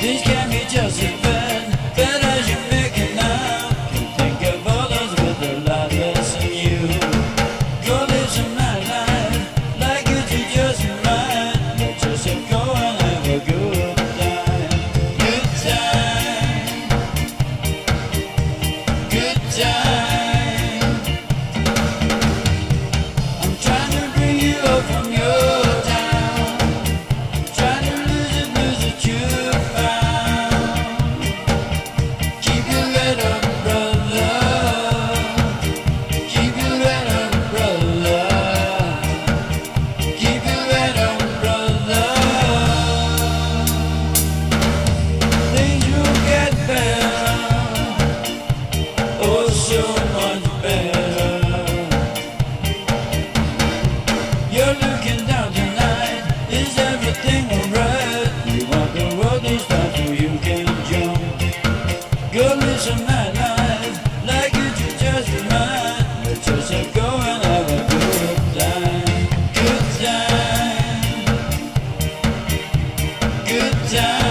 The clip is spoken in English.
Things can be just as bad, bad as you make it now. Can think of others with a lot less than you. Go live some nightlife, like it's just mine. Let's just go and have a good time. Good time. Good time. I'm trying to bring you up from your town. Trying to lose it you found. Keep your head up, brother. Keep your head up, brother. Keep your head up, brother. Things will get better. Oh, so much better. You're looking down tonight. Is everything alright? You want the world to stop so you can jump. Go live some nightlife, like it's just mine. Let's just go and have a good time. Good time. Good time.